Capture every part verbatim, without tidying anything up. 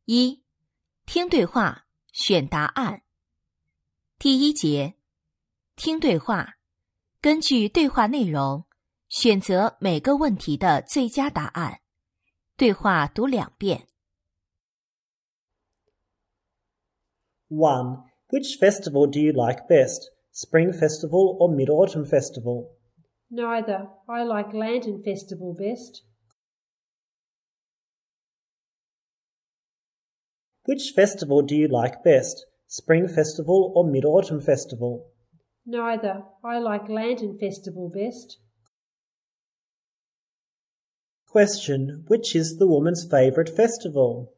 一、听对话，选答案。第一节，听对话，根据对话内容，选择每个问题的最佳答案。对话读两遍。 one. Which festival do you like best, Spring Festival or Mid-Autumn Festival? Neither. I like Lantern Festival best. Which festival do you like best, Spring Festival or Mid-Autumn Festival? Neither. I like Lantern Festival best. Question. Which is the woman's favourite festival?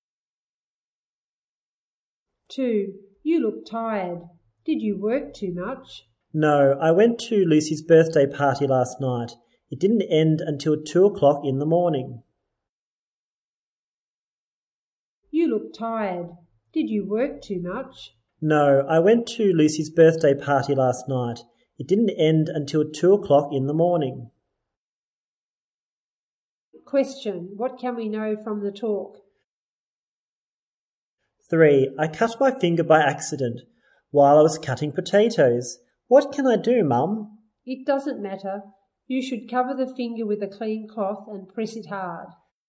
two. You look tired. Did you work too much? No, I went to Lucy's birthday party last night. It didn't end until two o'clock in the morning. You look tired. Did you work too much? No, I went to Lucy's birthday party last night. It didn't end until two o'clock in the morning. Question. What can we know from the talk? three. I cut my finger by accident while I was cutting potatoes. What can I do, Mum? It doesn't matter. You should cover the finger with a clean cloth and press it hard.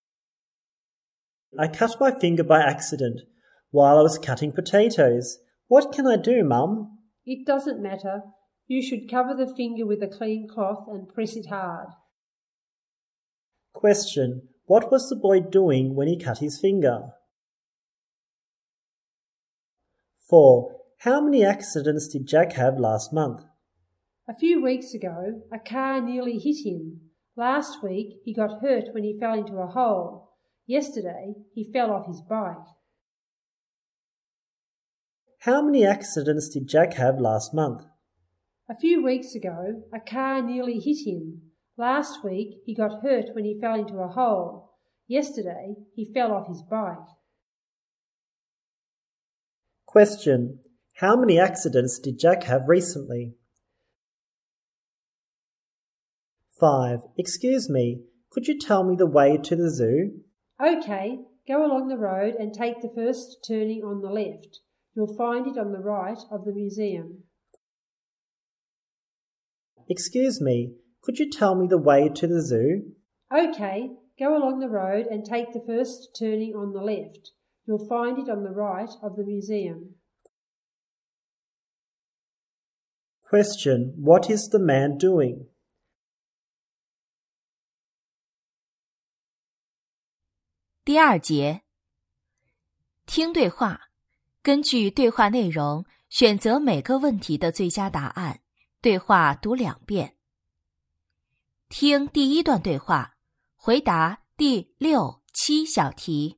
I cut my finger by accident while I was cutting potatoes. What can I do, Mum? It doesn't matter. You should cover the finger with a clean cloth and press it hard. Question. What was the boy doing when he cut his finger? four. How many accidents did Jack have last month? A few weeks ago, a car nearly hit him. Last week, he got hurt when he fell into a hole. Yesterday, he fell off his bike. How many accidents did Jack have last month? A few weeks ago, a car nearly hit him. Last week, he got hurt when he fell into a hole. Yesterday, he fell off his bike. Question. How many accidents did Jack have recently? five. Excuse me, could you tell me the way to the zoo? OK, go along the road and take the first turning on the left. You'll find it on the right of the museum. Excuse me, could you tell me the way to the zoo? OK, go along the road and take the first turning on the left. You'll find it on the right of the museum. Question. What is the man doing? 《第二节，听对话，根据对话内容，选择每个问题的最佳答案。对话读两遍。听第一段对话，回答第六、七小题。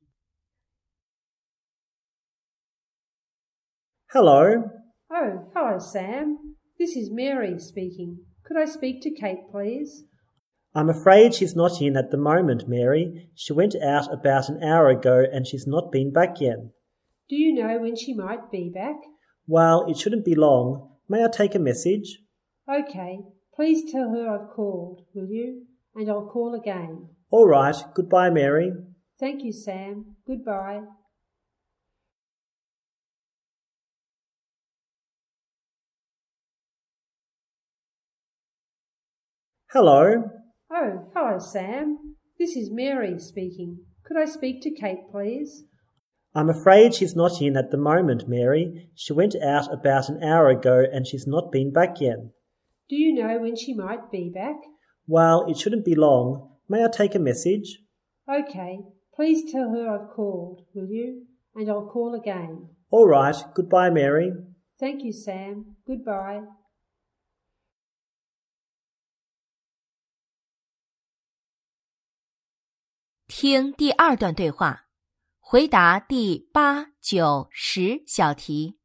Hello. Oh, hello, Sam. This is Mary speaking. Could I speak to Kate, please? I'm afraid she's not in at the moment, Mary. She went out about an hour ago and she's not been back yet. Do you know when she might be back? Well, it shouldn't be long. May I take a message? OK. Please tell her I've called, will you? And I'll call again. All right. Goodbye, Mary. Thank you, Sam. Goodbye. Hello. Oh, hello, Sam. This is Mary speaking. Could I speak to Kate, please? I'm afraid she's not in at the moment, Mary. She went out about an hour ago and she's not been back yet. Do you know when she might be back? Well, it shouldn't be long. May I take a message? OK. Please tell her I've called, will you? And I'll call again. All right. Goodbye, Mary. Thank you, Sam. Goodbye. 《听第二段对话，回答第八、九、十小题。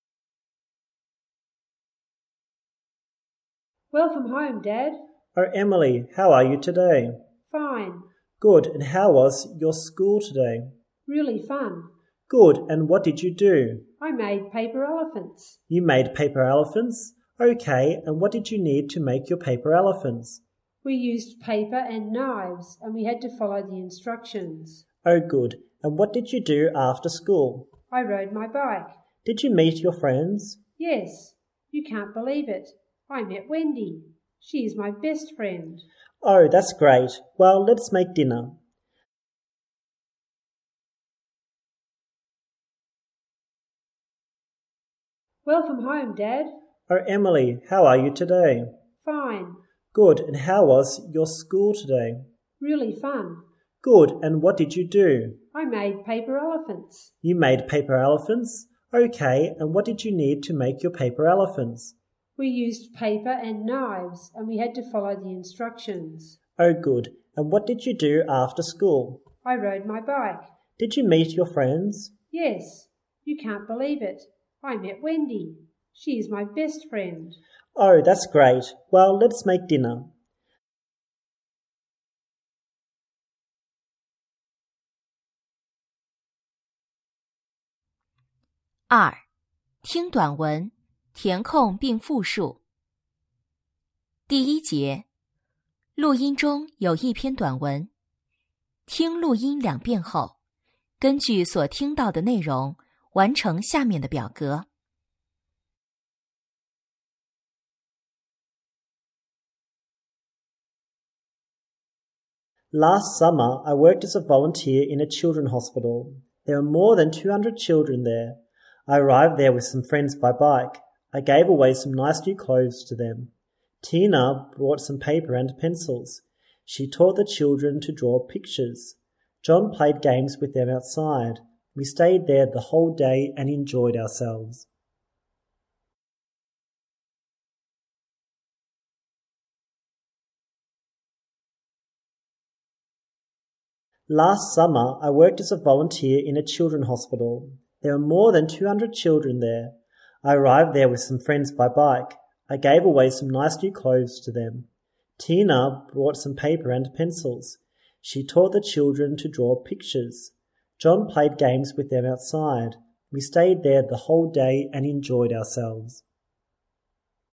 Welcome home, Dad. Oh, Emily, how are you today? Fine. Good. And how was your school today? Really fun. Good. And what did you do? I made paper elephants. You made paper elephants? Okay. And what did you need to make your paper elephants? We used paper and knives, and we had to follow the instructions. Oh, good. And what did you do after school? I rode my bike. Did you meet your friends? Yes. You can't believe it. I met Wendy. She is my best friend. Oh, that's great. Well, let's make dinner. Welcome home, Dad. Oh, Emily, how are you today? Fine. Good. And how was your school today? Really fun. Good. And what did you do? I made paper elephants. You made paper elephants? Okay. And what did you need to make your paper elephants? We used paper and knives, and we had to follow the instructions. Oh, good. And what did you do after school? I rode my bike. Did you meet your friends? Yes. You can't believe it. I met Wendy. She is my best friend. Oh, that's great. Well, let's make dinner. 二、听短文，填空并复述。第一节，录音中有一篇短文，听录音两遍后，根据所听到的内容，完成下面的表格。 Last summer, I worked as a volunteer in a children's hospital. There were more than two hundred children there. I arrived there with some friends by bike. I gave away some nice new clothes to them. Tina brought some paper and pencils. She taught the children to draw pictures. John played games with them outside. We stayed there the whole day and enjoyed ourselves. Last summer, I worked as a volunteer in a children's hospital. There were more than two hundred children there. I arrived there with some friends by bike. I gave away some nice new clothes to them. Tina brought some paper and pencils. She taught the children to draw pictures. John played games with them outside. We stayed there the whole day and enjoyed ourselves.